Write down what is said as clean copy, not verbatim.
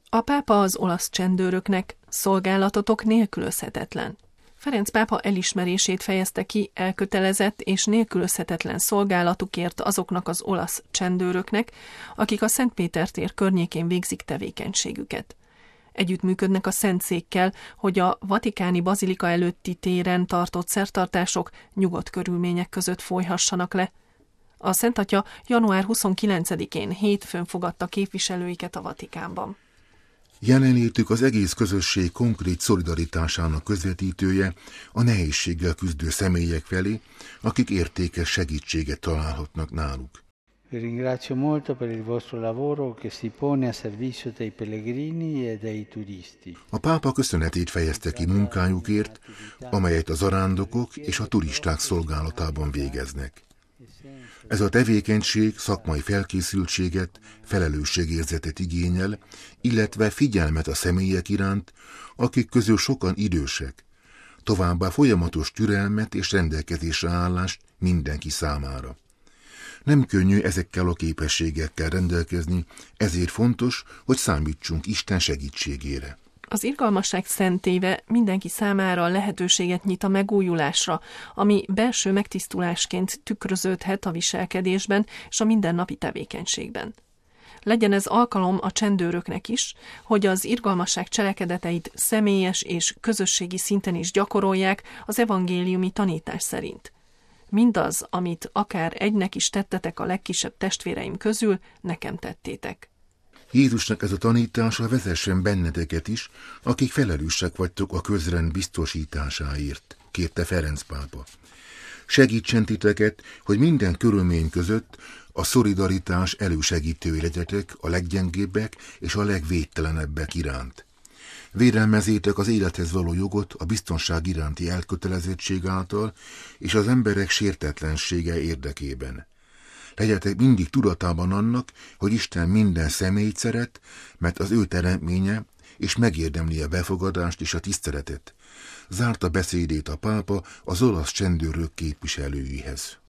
A pápa az olasz csendőröknek: szolgálatotok nélkülözhetetlen. Ferenc pápa elismerését fejezte ki elkötelezett és nélkülözhetetlen szolgálatukért azoknak az olasz csendőröknek, akik a Szent Péter tér környékén végzik tevékenységüket. Együttműködnek a Szentszékkel, hogy a vatikáni bazilika előtti téren tartott szertartások nyugodt körülmények között folyhassanak le. A Szent Atya január 29-én hétfőn fogadta képviselőiket a Vatikánban. Jelenlétük az egész közösség konkrét szolidaritásának közvetítője a nehézséggel küzdő személyek felé, akik értékes segítséget találhatnak náluk. Vi ringrazio molto per il vostro lavoro che si pone a servizio dei pellegrini e dei turisti. A pápa köszönetét fejezte ki munkájukért, amelyet a zarándokok és a turisták szolgálatában végeznek. Ez a tevékenység szakmai felkészültséget, felelősségérzetet igényel, illetve figyelmet a személyek iránt, akik közül sokan idősek, továbbá folyamatos türelmet és rendelkezésre állást mindenki számára. Nem könnyű ezekkel a képességekkel rendelkezni, ezért fontos, hogy számítsunk Isten segítségére. Az irgalmasság szentéve mindenki számára lehetőséget nyit a megújulásra, ami belső megtisztulásként tükröződhet a viselkedésben és a mindennapi tevékenységben. Legyen ez alkalom a csendőröknek is, hogy az irgalmasság cselekedeteit személyes és közösségi szinten is gyakorolják az evangéliumi tanítás szerint. Mindaz, amit akár egynek is tettetek a legkisebb testvéreim közül, nekem tettétek. Jézusnak ez a tanítása vezessen benneteket is, akik felelősek vagytok a közrend biztosításáért, kérte Ferenc pápa. Segítsen titeket, hogy minden körülmény között a szolidaritás elősegítői legyetek a leggyengébbek és a legvédtelenebbek iránt. Védelmezétek az élethez való jogot a biztonság iránti elkötelezettség által és az emberek sértetlensége érdekében. Legyetek mindig tudatában annak, hogy Isten minden személyt szeret, mert az ő teremtménye, és megérdemli a befogadást és a tiszteletet. Zárta beszédét a pápa az olasz csendőrök képviselőihez.